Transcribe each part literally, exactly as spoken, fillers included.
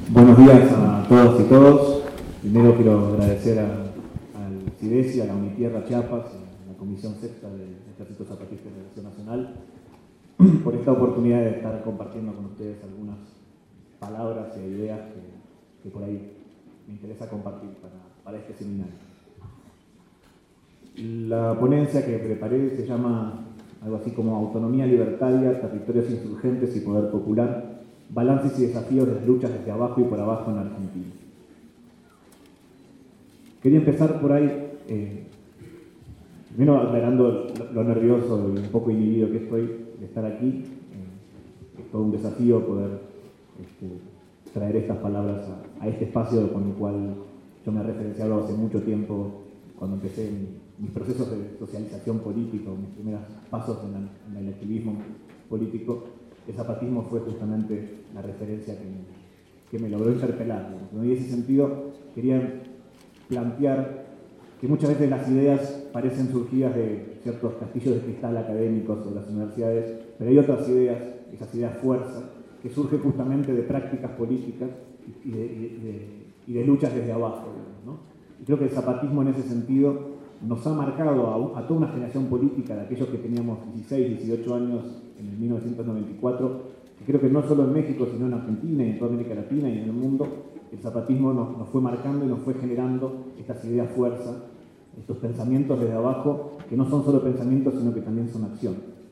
Buenos días a todos y todos. Primero quiero agradecer a, al CIDESI, a la Unitierra Chiapas, a la Comisión Sexta del Ejército Zapatista de Acción Nacional, por esta oportunidad de estar compartiendo con ustedes algunas palabras e ideas que, que por ahí me interesa compartir para, para este seminario. La ponencia que preparé se llama algo así como Autonomía Libertaria, Territorios Insurgentes y Poder Popular, balances y desafíos de luchas desde abajo y por abajo en Argentina. Quería empezar por ahí, eh, primero aclarando lo, lo nervioso y un poco inhibido que estoy de estar aquí. Eh, es todo un desafío poder este, traer estas palabras a, a este espacio con el cual yo me he referenciado hace mucho tiempo cuando empecé mi, mis procesos de socialización política, mis primeros pasos en, la, en el activismo político. El zapatismo fue justamente la referencia que me, que me logró interpelar. ¿No? En ese sentido, quería plantear que muchas veces las ideas parecen surgidas de ciertos castillos de cristal académicos o de las universidades, pero hay otras ideas, esas ideas fuerza, que surgen justamente de prácticas políticas y de, y de, y de luchas desde abajo. ¿No? Y creo que el zapatismo en ese sentido nos ha marcado a, a toda una generación política de aquellos que teníamos dieciséis, dieciocho años en el mil novecientos noventa y cuatro, que creo que no solo en México, sino en Argentina y en toda América Latina y en el mundo, el zapatismo nos, nos fue marcando y nos fue generando estas ideas fuerza, estos pensamientos desde abajo, que no son solo pensamientos, sino que también son acción.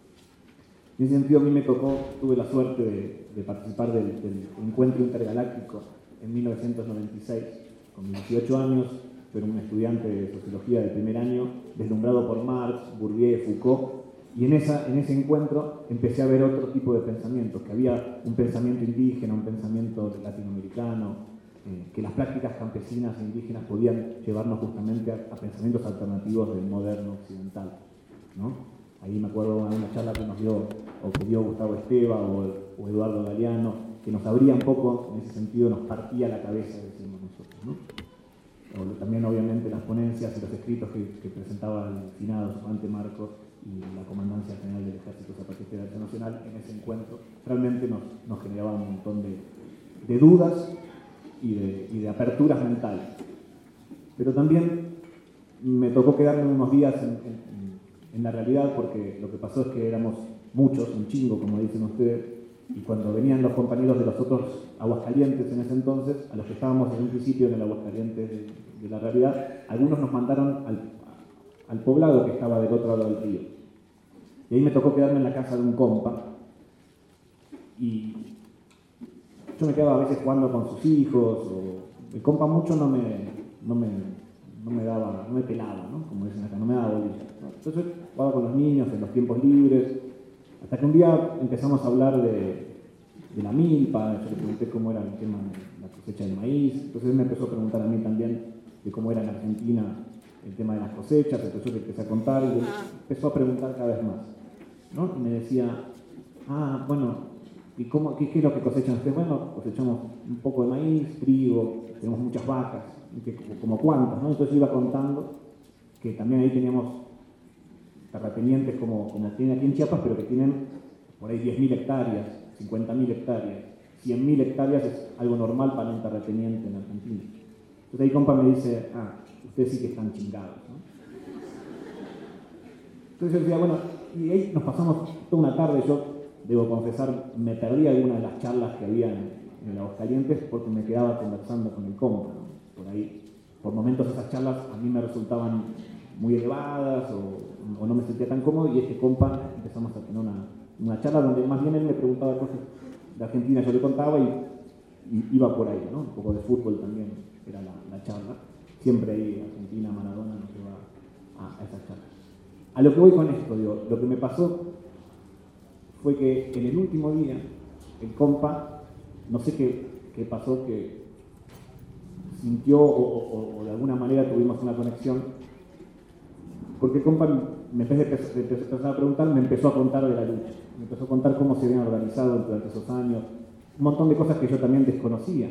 En ese sentido, a mí me tocó, tuve la suerte de, de participar del, del encuentro intergaláctico en mil novecientos noventa y seis, con dieciocho años. Era un estudiante de sociología del primer año, deslumbrado por Marx, Bourdieu, Foucault, y en, esa, en ese encuentro empecé a ver otro tipo de pensamientos, que había un pensamiento indígena, un pensamiento latinoamericano, eh, que las prácticas campesinas e indígenas podían llevarnos justamente a, a pensamientos alternativos del moderno occidental, ¿no? Ahí me acuerdo de una charla que nos dio, o que dio Gustavo Esteva o, o Eduardo Galeano, que nos abría un poco, en ese sentido nos partía la cabeza, decimos nosotros, ¿no? También obviamente las ponencias y los escritos que, que presentaba el finado Juan Marcos y la Comandancia General del Ejército Zapatista de Acción Nacional en ese encuentro realmente nos, nos generaba un montón de, de dudas y de, y de aperturas mentales. Pero también me tocó quedarme unos días en, en, en la realidad, porque lo que pasó es que éramos muchos, un chingo como dicen ustedes, y cuando venían los compañeros de los otros Aguascalientes en ese entonces, a los que estábamos en un principio en el Aguascalientes de, de la realidad, algunos nos mandaron al, al poblado que estaba del otro lado del río. Y ahí me tocó quedarme en la casa de un compa, y yo me quedaba a veces jugando con sus hijos, o el compa mucho no me, no me, no me daba, no me pelaba, ¿no? Como dicen acá, no me daba bolilla, ¿no? Entonces jugaba con los niños en los tiempos libres, hasta que un día empezamos a hablar de, de la milpa. Yo le pregunté cómo era el tema de la cosecha del maíz, entonces él me empezó a preguntar a mí también de cómo era en Argentina el tema de las cosechas, entonces yo le empecé a contar y él empezó a preguntar cada vez más, ¿no? Y me decía, ah, bueno, ¿y cómo, qué, qué es lo que cosechan ustedes? Bueno, cosechamos un poco de maíz, trigo, tenemos muchas vacas, que, como cuántas, ¿no? Entonces yo iba contando que también ahí teníamos terratenientes como, como tienen aquí en Chiapas, pero que tienen por ahí diez mil hectáreas, cincuenta mil hectáreas, cien mil hectáreas es algo normal para un terrateniente en Argentina. Entonces ahí compa me dice, ah, ustedes sí que están chingados, ¿no? Entonces yo decía, bueno, y ahí nos pasamos toda una tarde, yo debo confesar, me perdí algunas de las charlas que había en, en Aguascalientes porque me quedaba conversando con el compa, ¿no? Por ahí, por momentos esas charlas a mí me resultaban muy elevadas o, o no me sentía tan cómodo, y este compa empezamos a tener una, una charla donde más bien él me preguntaba cosas de Argentina, yo le contaba y, y iba por ahí, ¿no? Un poco de fútbol también era la, la charla, siempre ahí Argentina, Maradona nos lleva a, a esas charlas. A lo que voy con esto, digo, lo que me pasó fue que en el último día el compa, no sé qué, qué pasó, que sintió o, o, o de alguna manera tuvimos una conexión, porque el compa, en vez de empezar a preguntar, me empezó a contar de la lucha, me empezó a contar cómo se habían organizado durante esos años, un montón de cosas que yo también desconocía.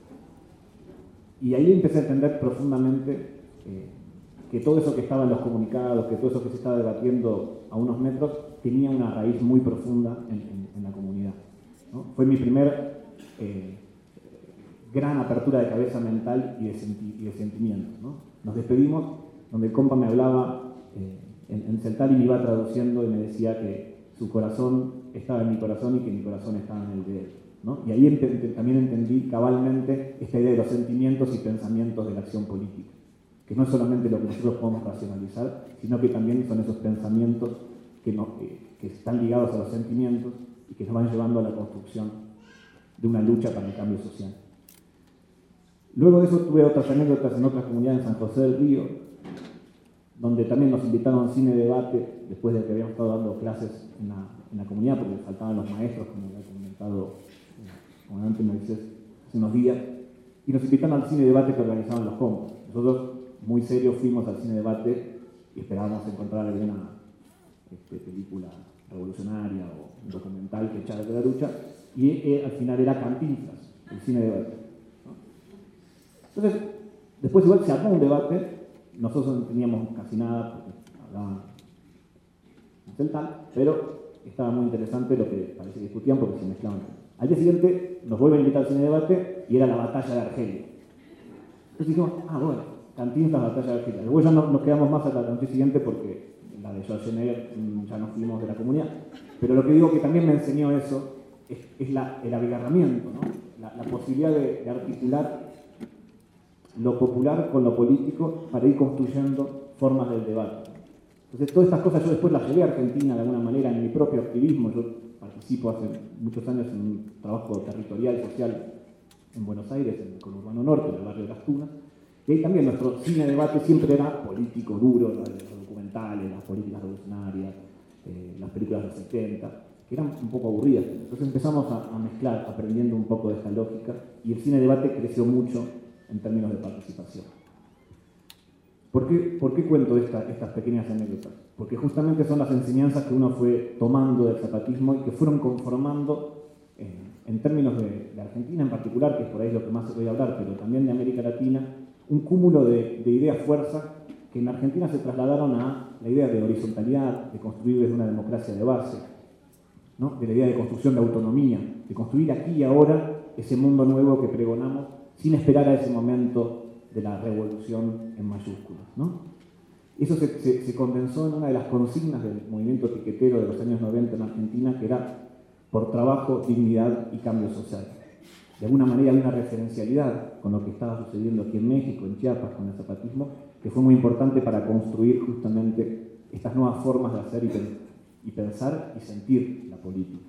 Y ahí empecé a entender profundamente eh, que todo eso que estaba en los comunicados, que todo eso que se estaba debatiendo a unos metros, tenía una raíz muy profunda en, en, en la comunidad, ¿no? Fue mi primer, eh, gran apertura de cabeza mental y de, senti y de sentimientos, ¿no? Nos despedimos, donde el compa me hablaba eh, en, en celtal y me iba traduciendo y me decía que su corazón estaba en mi corazón y que mi corazón estaba en el de él, ¿no? Y ahí ent también entendí cabalmente esta idea de los sentimientos y pensamientos de la acción política, que no es solamente lo que nosotros podemos racionalizar, sino que también son esos pensamientos que, no, eh, que están ligados a los sentimientos y que nos van llevando a la construcción de una lucha para el cambio social. Luego de eso tuve otras anécdotas en otras comunidades en San José del Río, donde también nos invitaron a cine debate, después de que habíamos estado dando clases en la, en la comunidad, porque faltaban los maestros, como había comentado el comandante Moisés hace unos días, y nos invitaron al cine debate que organizaban los compas. Nosotros, muy serios, fuimos al cine debate y esperábamos encontrar alguna este, película revolucionaria o un documental que echara de la lucha, y eh, al final era Cantinflas, el cine debate, ¿no? Entonces, después igual se armó un debate. Nosotros no teníamos casi nada porque hablaban en celtal, pero estaba muy interesante lo que parece que discutían porque se mezclaban. Al día siguiente nos vuelven a invitar al cine debate y era la batalla de Argelia. Entonces dijimos, ah, bueno, Cantinflas, la batalla de Argelia. Luego ya no, nos quedamos más hasta la noche siguiente porque la de Schwarzenegger ya nos fuimos de la comunidad. Pero lo que digo que también me enseñó eso es, es la, el abigarramiento, ¿no? la, la posibilidad de, de articular lo popular con lo político para ir construyendo formas del debate. Entonces, todas estas cosas yo después las llevé a Argentina de alguna manera en mi propio activismo. Yo participo hace muchos años en un trabajo territorial, social en Buenos Aires, en el conurbano norte, en el barrio de Las Tunas, y ahí también nuestro cine debate siempre era político duro, los documentales, las políticas revolucionarias, eh, las películas de los setenta, que eran un poco aburridas. Entonces empezamos a, a mezclar, aprendiendo un poco de esta lógica, y el cine debate creció mucho en términos de participación. ¿Por qué, por qué cuento esta, estas pequeñas anécdotas? Porque justamente son las enseñanzas que uno fue tomando del zapatismo y que fueron conformando, eh, en términos de, de Argentina en particular, que es por ahí lo que más se voy a hablar, pero también de América Latina, un cúmulo de, de ideas fuerza que en Argentina se trasladaron a la idea de horizontalidad, de construir desde una democracia de base, ¿no? De la idea de construcción de autonomía, de construir aquí y ahora ese mundo nuevo que pregonamos sin esperar a ese momento de la revolución en mayúsculas, ¿no? Eso se, se, se condensó en una de las consignas del movimiento piquetero de los años noventa en Argentina, que era por trabajo, dignidad y cambio social. De alguna manera hay una referencialidad con lo que estaba sucediendo aquí en México, en Chiapas, con el zapatismo, que fue muy importante para construir justamente estas nuevas formas de hacer y, y pensar y sentir la política.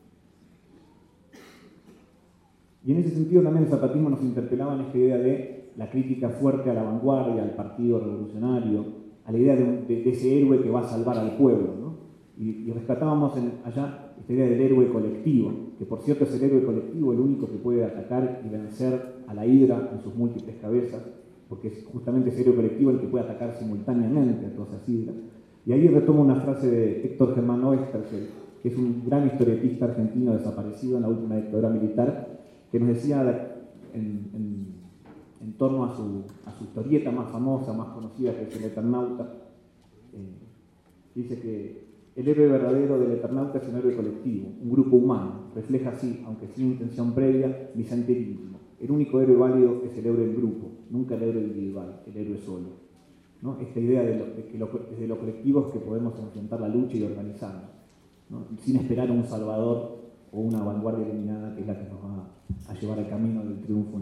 Y en ese sentido también el zapatismo nos interpelaba en esta idea de la crítica fuerte a la vanguardia, al partido revolucionario, a la idea de, un, de, de ese héroe que va a salvar al pueblo, ¿no? Y, y rescatábamos en, allá esta idea del héroe colectivo, que por cierto es el héroe colectivo el único que puede atacar y vencer a la hidra en sus múltiples cabezas, porque es justamente ese héroe colectivo el que puede atacar simultáneamente a todas esas hidras. Y ahí retomo una frase de Héctor Germán Oesterheld, que es un gran historietista argentino desaparecido en la última dictadura militar, que nos decía en, en, en torno a su, a su historieta más famosa, más conocida, que es El Eternauta, eh, dice que el héroe verdadero del Eternauta es un héroe colectivo, un grupo humano, refleja así, aunque sin intención previa, mi sentir íntimo. El único héroe válido es el héroe del grupo, nunca el héroe individual, el héroe solo, ¿no? Esta idea de, lo, de que lo, desde lo colectivo es que podemos enfrentar la lucha y organizarnos, ¿no? Sin esperar un salvador o una vanguardia eliminada que es la que nos va a llevar al camino del triunfo.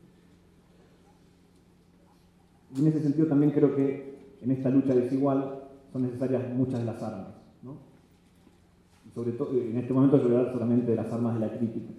Y en ese sentido también creo que en esta lucha desigual son necesarias muchas de las armas, ¿no? Y sobre todo, en este momento yo voy a hablar solamente de las armas de la crítica.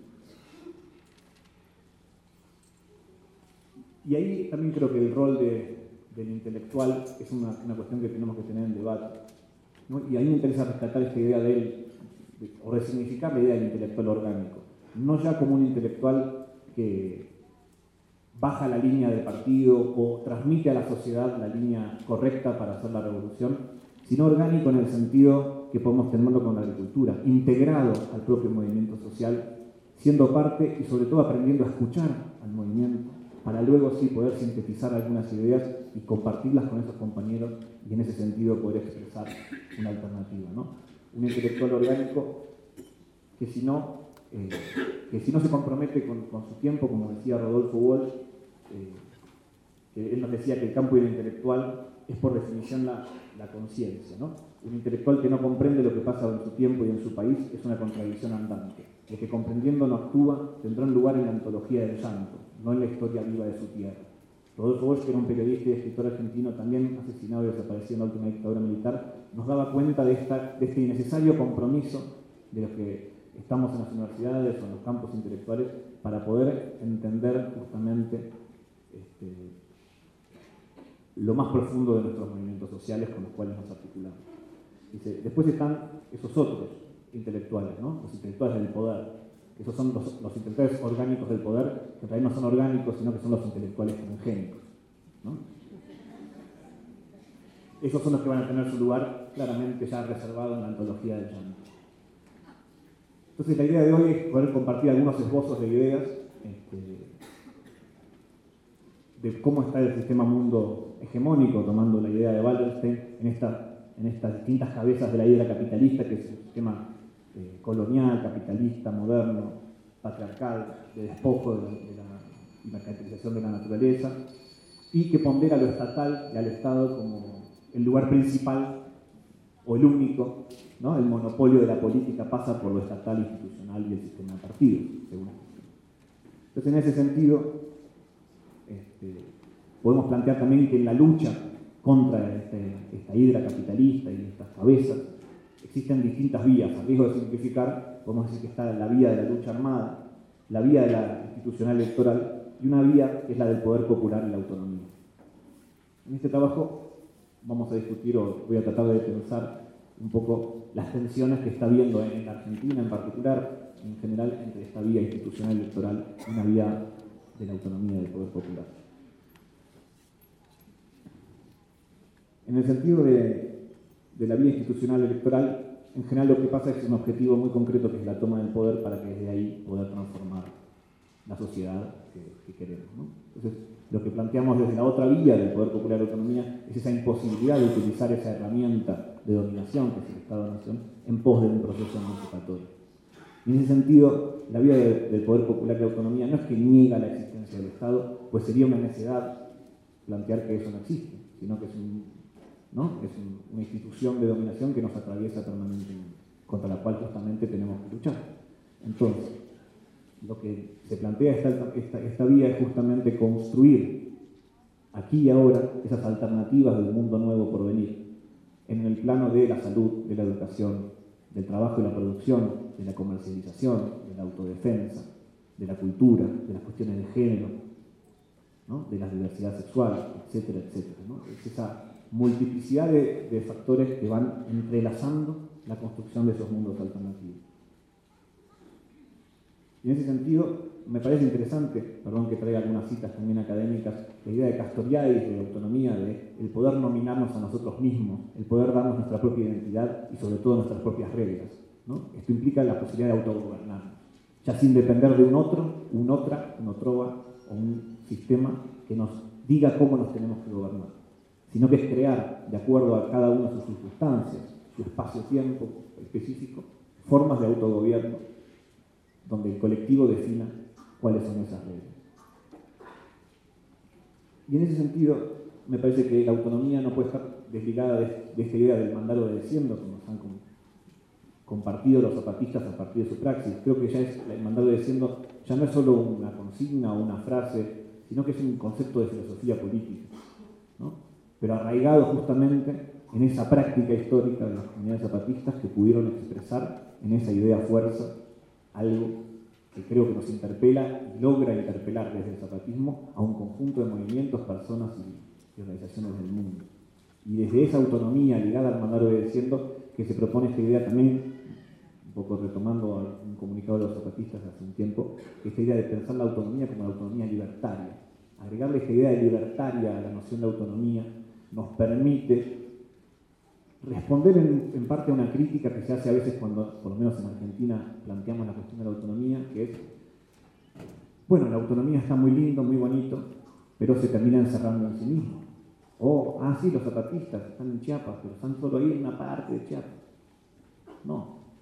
Y ahí también creo que el rol de, del intelectual es una, una cuestión que tenemos que tener en debate, ¿no? Y a mí me interesa rescatar esta idea de él, o resignificar la idea del intelectual orgánico, no ya como un intelectual que baja la línea del partido o transmite a la sociedad la línea correcta para hacer la revolución, sino orgánico en el sentido que podemos tenerlo con la agricultura, integrado al propio movimiento social, siendo parte y sobre todo aprendiendo a escuchar al movimiento, para luego sí poder sintetizar algunas ideas y compartirlas con esos compañeros y en ese sentido poder expresar una alternativa, ¿no? Un intelectual orgánico que si no eh, que si no se compromete con, con su tiempo, como decía Rodolfo Walsh, eh, que él nos decía que el campo de lo intelectual es por definición la, la conciencia, ¿no? Un intelectual que no comprende lo que pasa en su tiempo y en su país es una contradicción andante. El que comprendiendo no actúa tendrá un lugar en la antología del santo, no en la historia viva de su tierra. Rodolfo Walsh, que era un periodista y escritor argentino también asesinado y desaparecido en la última dictadura militar, nos daba cuenta de, esta, de este innecesario compromiso de los que estamos en las universidades o en los campos intelectuales para poder entender justamente este, lo más profundo de nuestros movimientos sociales con los cuales nos articulamos. Dice, después están esos otros intelectuales, ¿no? Los intelectuales del poder. Esos son los, los intelectuales orgánicos del poder, que en realidad no son orgánicos, sino que son los intelectuales transgénicos, ¿no? Esos son los que van a tener su lugar claramente ya reservado en la antología del llanto. Entonces la idea de hoy es poder compartir algunos esbozos de ideas este, de cómo está el sistema mundo hegemónico, tomando la idea de Wallerstein en, esta, en estas distintas cabezas de la idea capitalista, que es un sistema eh, colonial, capitalista, moderno, patriarcal, de despojo de la, de la mercantilización de la naturaleza, y que pondera lo estatal y al Estado como el lugar principal o el único, ¿no? El monopolio de la política pasa por lo estatal, institucional y el sistema de partidos, según esto. Entonces, en ese sentido, este, podemos plantear también que en la lucha contra este, esta hidra capitalista y estas cabezas existen distintas vías. A riesgo de simplificar, podemos decir que está la vía de la lucha armada, la vía de la institucional electoral y una vía que es la del poder popular y la autonomía. En este trabajo vamos a discutir, o voy a tratar de pensar un poco las tensiones que está habiendo en la Argentina en particular, en general, entre esta vía institucional electoral y una vía de la autonomía del poder popular. En el sentido de, de la vía institucional electoral, en general lo que pasa es un objetivo muy concreto, que es la toma del poder para que desde ahí poder transformar la sociedad que, que queremos, ¿no? Entonces, lo que planteamos desde la otra vía del poder popular y la autonomía es esa imposibilidad de utilizar esa herramienta de dominación, que es el Estado-Nación, en pos de un proceso emancipatorio. Y en ese sentido, la vía de, del poder popular y la autonomía no es que niega la existencia del Estado, pues sería una necedad plantear que eso no existe, sino que es, un, ¿no? es un, una institución de dominación que nos atraviesa permanentemente, contra la cual justamente tenemos que luchar. Entonces, lo que se plantea esta, esta, esta vía es justamente construir aquí y ahora esas alternativas del mundo nuevo por venir, en el plano de la salud, de la educación, del trabajo y la producción, de la comercialización, de la autodefensa, de la cultura, de las cuestiones de género, ¿no? De la diversidad sexual, etcétera, etcétera, ¿no? Es esa multiplicidad de, de factores que van entrelazando la construcción de esos mundos alternativos. Y en ese sentido, me parece interesante, perdón que traiga algunas citas también académicas, la idea de Castoriadis, de autonomía, de el poder nominarnos a nosotros mismos, el poder darnos nuestra propia identidad y sobre todo nuestras propias reglas, ¿no? Esto implica la posibilidad de autogobernarnos, ya sin depender de un otro, un otra, un otrova o un sistema que nos diga cómo nos tenemos que gobernar, sino que es crear, de acuerdo a cada una de sus circunstancias, su espacio-tiempo específico, formas de autogobierno donde el colectivo defina cuáles son esas reglas. Y en ese sentido, me parece que la autonomía no puede estar desligada de, de esta idea del mandar obedeciendo, como nos han compartido los zapatistas a partir de su praxis. Creo que ya es, el mandar obedeciendo ya no es solo una consigna o una frase, sino que es un concepto de filosofía política, ¿no? Pero arraigado justamente en esa práctica histórica de las comunidades zapatistas que pudieron expresar en esa idea fuerza algo que creo que nos interpela y logra interpelar desde el zapatismo a un conjunto de movimientos, personas y, y organizaciones del mundo. Y desde esa autonomía ligada al mandar obedeciendo que se propone esta idea también, un poco retomando un comunicado de los zapatistas hace un tiempo, esta idea de pensar la autonomía como la autonomía libertaria. Agregarle esta idea de libertaria a la noción de autonomía nos permite responder en, en parte a una crítica que se hace a veces cuando, por lo menos en Argentina, planteamos la cuestión de la autonomía, que es, bueno, la autonomía está muy lindo, muy bonito, pero se termina encerrando en sí mismo. O, ah, sí, los zapatistas están en Chiapas, pero están solo ahí en una parte de Chiapas. No,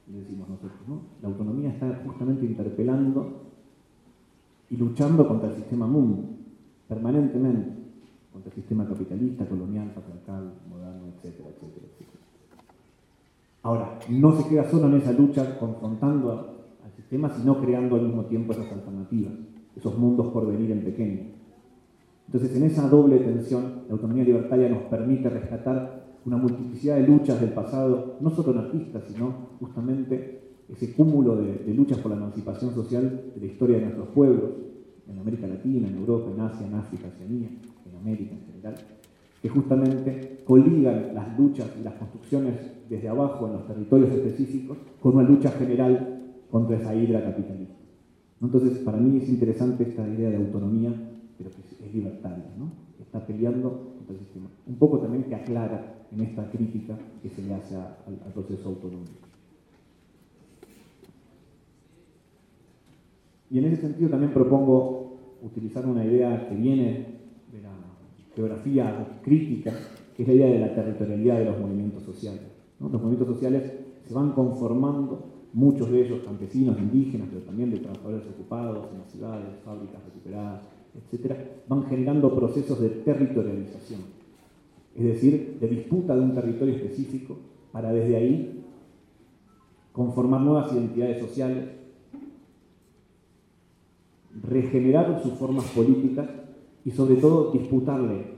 le decimos nosotros, ¿no? La autonomía está justamente interpelando y luchando contra el sistema mundo, permanentemente, contra el sistema capitalista, colonial, patriarcal, moderno, etcétera, etcétera, etcétera. Ahora, no se queda solo en esa lucha confrontando a, al sistema, sino creando al mismo tiempo esas alternativas, esos mundos por venir en pequeño. Entonces, en esa doble tensión, la autonomía libertaria nos permite rescatar una multiplicidad de luchas del pasado, no solo anarquistas, sino justamente ese cúmulo de, de luchas por la emancipación social de la historia de nuestros pueblos, en América Latina, en Europa, en Asia, en África, Oceanía, en América en general, que justamente coligan las luchas y las construcciones desde abajo en los territorios específicos con una lucha general contra esa hidra capitalista. Entonces, para mí es interesante esta idea de autonomía, pero que es libertaria, ¿no? Está peleando contra el sistema. Un poco también que aclara en esta crítica que se le hace al, al proceso autonómico. Y en ese sentido también propongo utilizar una idea que viene de la geografía crítica, que es la idea de la territorialidad de los movimientos sociales, ¿no? Los movimientos sociales se van conformando, muchos de ellos campesinos, indígenas, pero también de trabajadores ocupados en las ciudades, fábricas recuperadas, etcétera, van generando procesos de territorialización, es decir, de disputa de un territorio específico para desde ahí conformar nuevas identidades sociales, regenerar sus formas políticas y sobre todo disputarle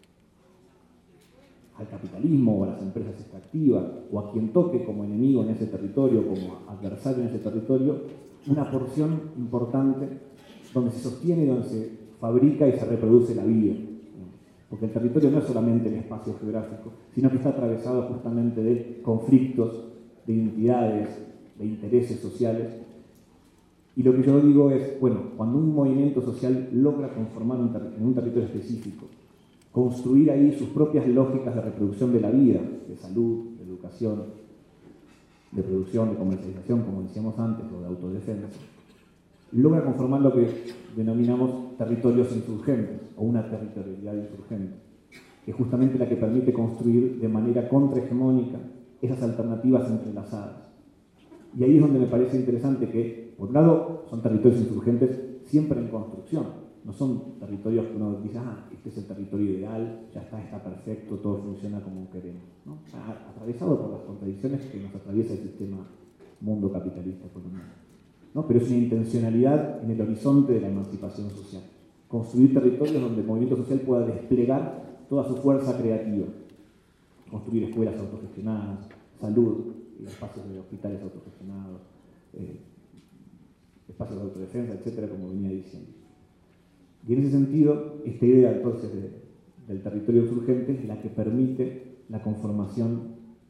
al capitalismo o a las empresas extractivas o a quien toque como enemigo en ese territorio, como adversario en ese territorio, una porción importante donde se sostiene y donde se fabrica y se reproduce la vida. Porque el territorio no es solamente el espacio geográfico, sino que está atravesado justamente de conflictos, de identidades, de intereses sociales. Y lo que yo digo es, bueno, cuando un movimiento social logra conformar un en un territorio específico, construir ahí sus propias lógicas de reproducción de la vida, de salud, de educación, de producción, de comercialización, como decíamos antes, o de autodefensa, logra conformar lo que denominamos territorios insurgentes, o una territorialidad insurgente, que es justamente la que permite construir de manera contrahegemónica esas alternativas entrelazadas. Y ahí es donde me parece interesante que, por un lado, son territorios insurgentes siempre en construcción. No son territorios que uno dice, ah, este es el territorio ideal, ya está, está perfecto, todo funciona como queremos, ¿no? Atravesado por las contradicciones que nos atraviesa el sistema mundo capitalista colonial, ¿no? Pero es una intencionalidad en el horizonte de la emancipación social. Construir territorios donde el movimiento social pueda desplegar toda su fuerza creativa. Construir escuelas autogestionadas, salud, espacios de hospitales autogestionados, eh, espacios de autodefensa, etcétera, como venía diciendo. Y en ese sentido, esta idea entonces de, del territorio insurgente es la que permite la conformación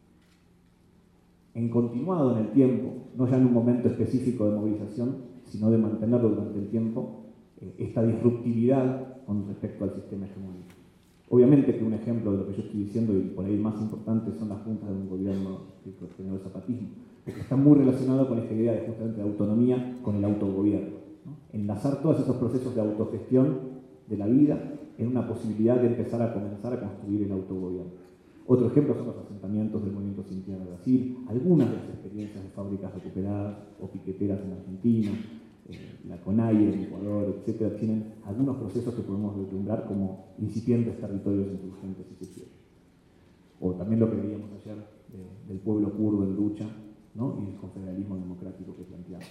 en continuado en el tiempo, no ya en un momento específico de movilización, sino de mantenerlo durante el tiempo, eh, esta disruptividad con respecto al sistema hegemónico. Obviamente que un ejemplo de lo que yo estoy diciendo, y por ahí el más importante, son las juntas de un gobierno que generó el zapatismo, porque está muy relacionado con esta idea de justamente de autonomía con el autogobierno, ¿no? Enlazar todos esos procesos de autogestión de la vida en una posibilidad de empezar a comenzar a construir el autogobierno. Otro ejemplo son los asentamientos del movimiento Sintiano de Brasil, algunas de las experiencias de fábricas recuperadas o piqueteras en Argentina, eh, la CONAIE en Ecuador, etcétera, tienen algunos procesos que podemos vislumbrar como incipientes territorios insurgentes, si se quiere. O también lo que veíamos ayer de, del pueblo kurdo en lucha, ¿no? Y el confederalismo democrático que planteamos.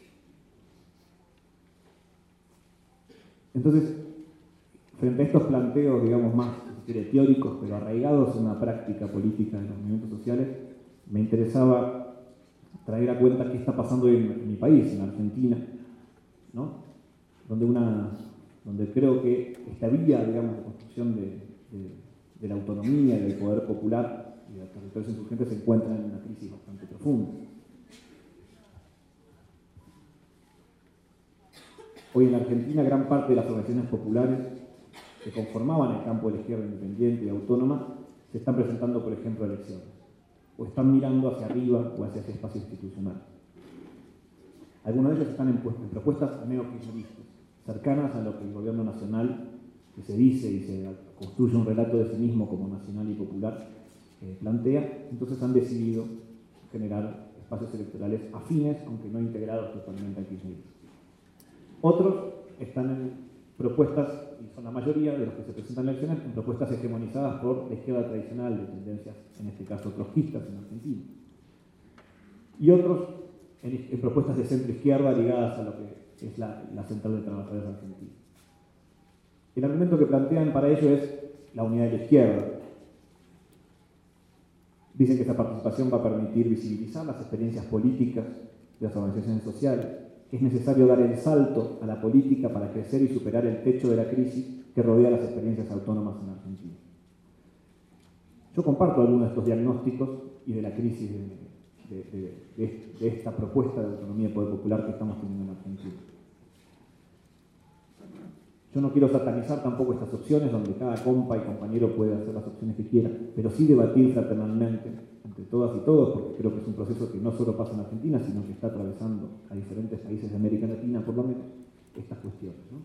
Entonces, frente a estos planteos, digamos, más si quiere, teóricos, pero arraigados en una práctica política de los movimientos sociales, me interesaba traer a cuenta qué está pasando en, en mi país, en Argentina, ¿no? Donde, una, donde creo que esta vía, digamos, de construcción de, de, de la autonomía y del poder popular y de los territorios insurgentes se encuentran en una crisis bastante profunda. Hoy en Argentina gran parte de las organizaciones populares que conformaban el campo de la izquierda independiente y autónoma se están presentando, por ejemplo, a elecciones, o están mirando hacia arriba o hacia ese espacio institucional. Algunos de ellos están en, en propuestas neokirchneristas, cercanas a lo que el gobierno nacional, que se dice y se construye un relato de sí mismo como nacional y popular, eh, plantea. Entonces han decidido generar espacios electorales afines, aunque no integrados totalmente al kirchnerismo. Otros están en propuestas, y son la mayoría de los que se presentan en elecciones, en propuestas hegemonizadas por la izquierda tradicional de tendencias, en este caso trotskistas en Argentina. Y otros en, en propuestas de centro-izquierda ligadas a lo que es la, la Central de Trabajadores Argentina. El argumento que plantean para ello es la unidad de la izquierda. Dicen que esa participación va a permitir visibilizar las experiencias políticas de las organizaciones sociales, que es necesario dar el salto a la política para crecer y superar el techo de la crisis que rodea las experiencias autónomas en Argentina. Yo comparto algunos de estos diagnósticos y de la crisis de, de, de, de, de esta propuesta de autonomía y poder popular que estamos teniendo en Argentina. Yo no quiero satanizar tampoco estas opciones, donde cada compa y compañero puede hacer las opciones que quiera, pero sí debatir fraternalmente entre todas y todos, porque creo que es un proceso que no solo pasa en Argentina, sino que está atravesando a diferentes países de América Latina, por lo menos, estas cuestiones, ¿no?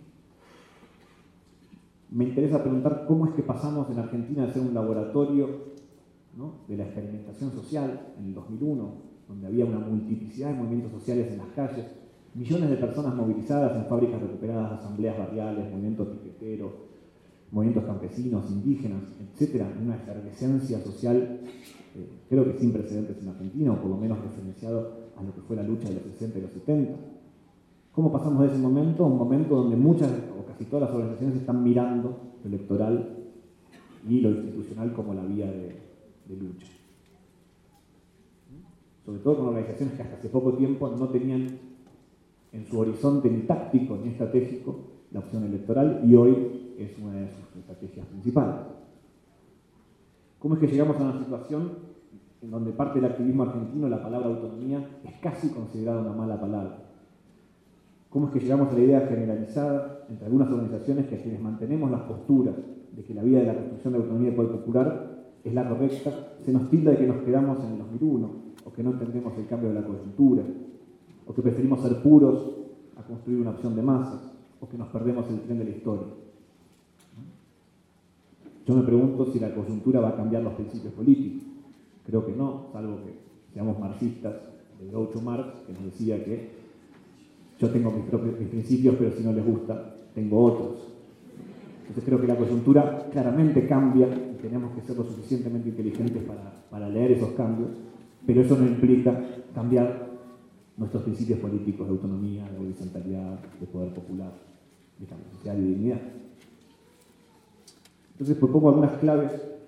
Me interesa preguntar cómo es que pasamos en Argentina de ser un laboratorio, ¿no?, de la experimentación social en el dos mil uno, donde había una multiplicidad de movimientos sociales en las calles, millones de personas movilizadas en fábricas recuperadas, asambleas barriales, movimientos piqueteros, movimientos campesinos, indígenas, etcétera, en una efervescencia social, eh, creo que sin precedentes en Argentina, o por lo menos referenciado a lo que fue la lucha de los sesenta y los setenta. ¿Cómo pasamos de ese momento a un momento donde muchas o casi todas las organizaciones están mirando lo electoral y lo institucional como la vía de, de lucha? Sobre todo con organizaciones que hasta hace poco tiempo no tenían en su horizonte ni táctico ni estratégico la opción electoral, y hoy es una de sus estrategias principales. ¿Cómo es que llegamos a una situación en donde parte del activismo argentino la palabra autonomía es casi considerada una mala palabra? ¿Cómo es que llegamos a la idea generalizada entre algunas organizaciones que, quienes mantenemos las posturas de que la vía de la construcción de autonomía y poder popular es la correcta, se nos tilda de que nos quedamos en el dos mil uno, o que no entendemos el cambio de la coyuntura, o que preferimos ser puros a construir una opción de masas, o que nos perdemos el tren de la historia? Yo me pregunto si la coyuntura va a cambiar los principios políticos. Creo que no, salvo que seamos marxistas de Groucho Marx, que nos decía que yo tengo mis propios mis principios, pero si no les gusta, tengo otros. Entonces creo que la coyuntura claramente cambia y tenemos que ser lo suficientemente inteligentes para, para leer esos cambios, pero eso no implica cambiar nuestros principios políticos de autonomía, de horizontalidad, de poder popular, de cambio social y de dignidad. Entonces propongo algunas claves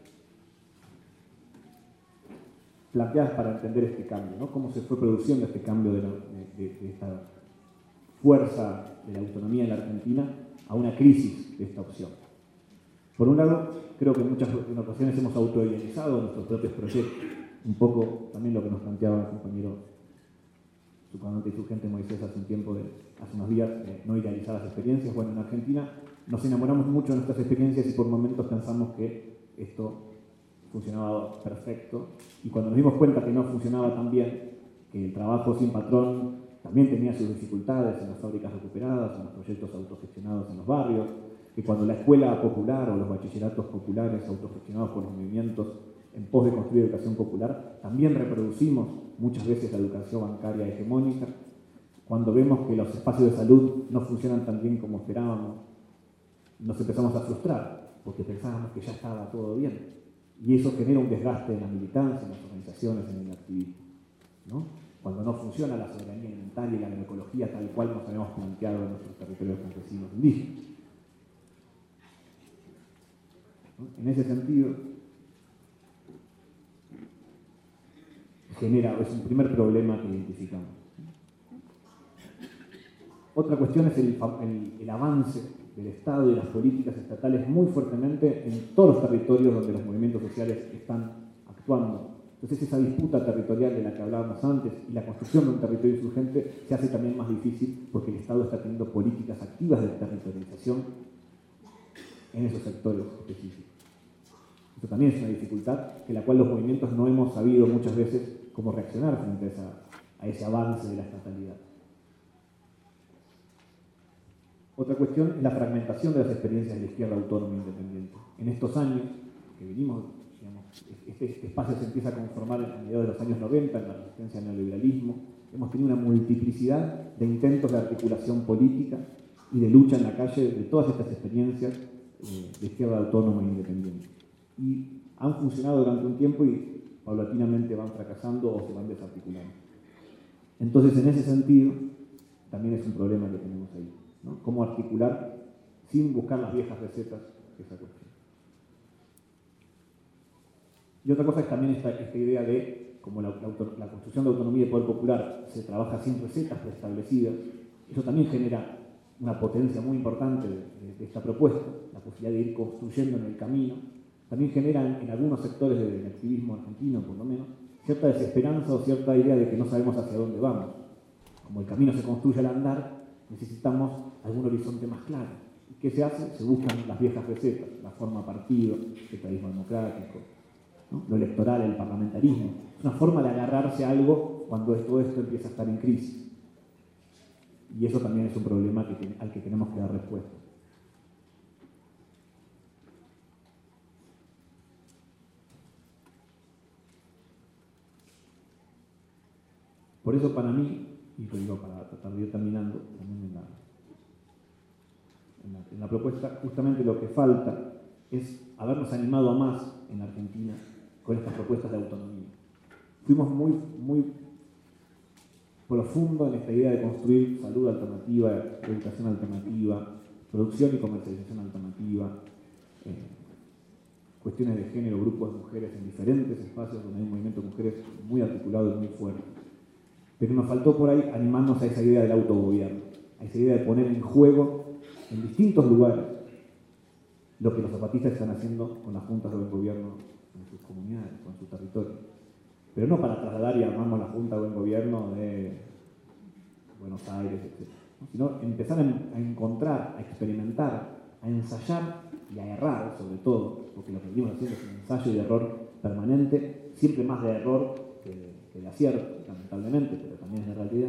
planteadas para entender este cambio, ¿no? Cómo se fue produciendo este cambio de, la, de, de esta fuerza de la autonomía en la Argentina a una crisis de esta opción. Por un lado, creo que en muchas en ocasiones hemos autoidealizado nuestros propios proyectos, un poco también lo que nos planteaba el compañero su comandante insurgente Moisés hace un tiempo, de, hace unos días, eh, no idealizar las experiencias. Bueno, en Argentina nos enamoramos mucho de nuestras experiencias y por momentos pensamos que esto funcionaba perfecto, y cuando nos dimos cuenta que no funcionaba tan bien, que el trabajo sin patrón también tenía sus dificultades en las fábricas recuperadas, en los proyectos autogestionados en los barrios, que cuando la escuela popular o los bachilleratos populares autogestionados por los movimientos en pos de construir educación popular, también reproducimos muchas veces la educación bancaria hegemónica. Cuando vemos que los espacios de salud no funcionan tan bien como esperábamos, nos empezamos a frustrar, porque pensábamos que ya estaba todo bien. Y eso genera un desgaste en la militancia, en las organizaciones, en el activismo, ¿no? Cuando no funciona la soberanía alimentaria y la agroecología tal cual nos habíamos planteado en nuestros territorios campesinos indígenas, ¿no? En ese sentido, genera, es un primer problema que identificamos. Otra cuestión es el, el, el avance del Estado y de las políticas estatales muy fuertemente en todos los territorios donde los movimientos sociales están actuando. Entonces esa disputa territorial de la que hablábamos antes y la construcción de un territorio insurgente se hace también más difícil porque el Estado está teniendo políticas activas de territorialización en esos sectores específicos. Esto también es una dificultad de la cual los movimientos no hemos sabido muchas veces cómo reaccionar frente a, esa, a ese avance de la estatalidad. Otra cuestión es la fragmentación de las experiencias de la izquierda autónoma independiente. En estos años que venimos digamos, este, este espacio se empieza a conformar a mediados de los años noventa en la resistencia al neoliberalismo. Hemos tenido una multiplicidad de intentos de articulación política y de lucha en la calle de todas estas experiencias eh, de izquierda autónoma e independiente. Y han funcionado durante un tiempo y paulatinamente van fracasando o se van desarticulando. Entonces, en ese sentido, también es un problema que tenemos ahí, ¿no? Cómo articular sin buscar las viejas recetas esa cuestión. Y otra cosa es también esta, esta idea de, como la, la, auto, la construcción de autonomía y poder popular se trabaja sin recetas preestablecidas, eso también genera una potencia muy importante de, de, de esta propuesta, la posibilidad de ir construyendo en el camino. También genera en, en algunos sectores del activismo argentino, por lo menos, cierta desesperanza o cierta idea de que no sabemos hacia dónde vamos. Como el camino se construye al andar, necesitamos algún horizonte más claro. ¿Y qué se hace? Se buscan las viejas recetas, la forma partido, el socialismo democrático, ¿no? Lo electoral, el parlamentarismo. Es una forma de agarrarse a algo cuando todo esto empieza a estar en crisis. Y eso también es un problema que, al que tenemos que dar respuesta. Por eso para mí, y lo digo para tratar de ir terminando también en la, en, la, en la propuesta, justamente lo que falta es habernos animado a más en Argentina con estas propuestas de autonomía. Fuimos muy, muy profundo en esta idea de construir salud alternativa, educación alternativa, producción y comercialización alternativa, eh, cuestiones de género, grupos de mujeres en diferentes espacios donde hay un movimiento de mujeres muy articulado y muy fuerte. Pero nos faltó por ahí animarnos a esa idea del autogobierno, a esa idea de poner en juego en distintos lugares lo que los zapatistas están haciendo con las juntas de buen gobierno en sus comunidades, con sus territorios. Pero no para trasladar y armamos la Junta de Buen Gobierno de Buenos Aires, etcétera, ¿no? Sino empezar a encontrar, a experimentar, a ensayar y a errar, sobre todo, porque lo que venimos haciendo es un ensayo y error permanente, siempre más de error que de, que de acierto, lamentablemente, pero también es de realidad,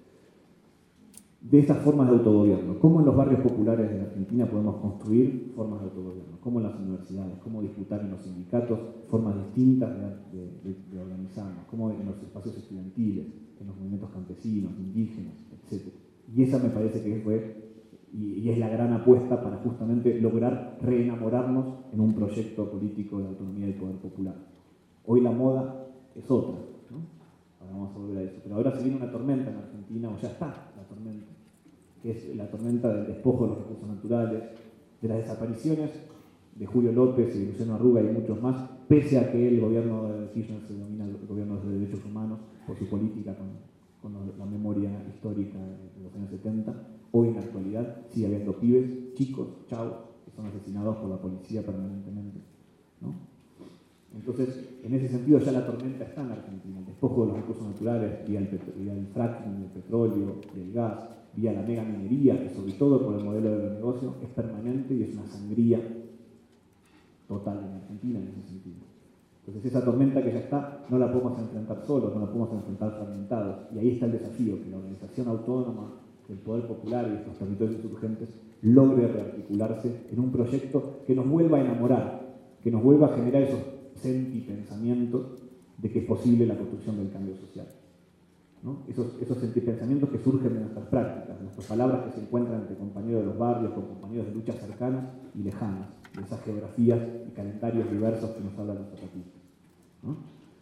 de estas formas de autogobierno. ¿Cómo en los barrios populares de la Argentina podemos construir formas de autogobierno? ¿Cómo en las universidades? ¿Cómo disputar en los sindicatos formas distintas de, de, de, de organizarnos? ¿Cómo en los espacios estudiantiles, en los movimientos campesinos, indígenas, etcétera? Y esa me parece que fue, y, y es la gran apuesta para justamente lograr reenamorarnos en un proyecto político de autonomía y poder popular. Hoy la moda es otra, ¿no? Ahora vamos a volver a eso. Pero ahora se viene una tormenta en Argentina, o ya está la tormenta, que es la tormenta del despojo de los recursos naturales, de las desapariciones de Julio López y Luciano Arruga y muchos más, pese a que el gobierno de Kirchner se denomina el gobierno de derechos humanos por su política con, con la memoria histórica de los años setenta. Hoy en la actualidad sigue habiendo pibes, chicos, chavos, que son asesinados por la policía permanentemente, ¿no? Entonces, en ese sentido ya la tormenta está en Argentina. El despojo de los recursos naturales vía el, vía el fracking del petróleo y el gas, vía la mega minería, que sobre todo por el modelo de negocio es permanente y es una sangría total en Argentina en ese sentido. Entonces esa tormenta que ya está no la podemos enfrentar solos, no la podemos enfrentar fragmentados. Y ahí está el desafío, que la organización autónoma, el poder popular y estos territorios insurgentes logre rearticularse en un proyecto que nos vuelva a enamorar, que nos vuelva a generar esos sentipensamientos de que es posible la construcción del cambio social, ¿no? Esos, esos sentipensamientos que surgen de nuestras prácticas, de nuestras palabras que se encuentran entre compañeros de los barrios, con compañeros de luchas cercanas y lejanas, de esas geografías y calendarios diversos que nos hablan los zapatistas, ¿no?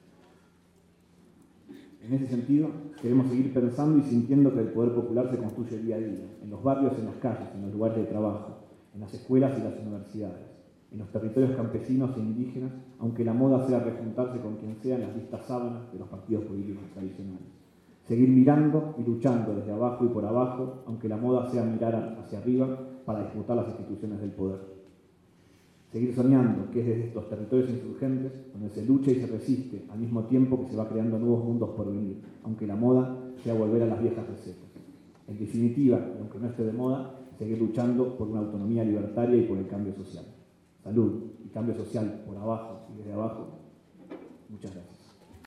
En ese sentido, queremos seguir pensando y sintiendo que el poder popular se construye día a día, en los barrios, en las calles, en los lugares de trabajo, en las escuelas y las universidades, en los territorios campesinos e indígenas, aunque la moda sea rejuntarse con quien sea en las vistas sábanas de los partidos políticos tradicionales. Seguir mirando y luchando desde abajo y por abajo, aunque la moda sea mirar hacia arriba para disputar las instituciones del poder. Seguir soñando que es desde estos territorios insurgentes donde se lucha y se resiste, al mismo tiempo que se va creando nuevos mundos por venir, aunque la moda sea volver a las viejas recetas. En definitiva, y aunque no esté de moda, seguir luchando por una autonomía libertaria y por el cambio social. Salud y cambio social por abajo y desde abajo. Muchas gracias.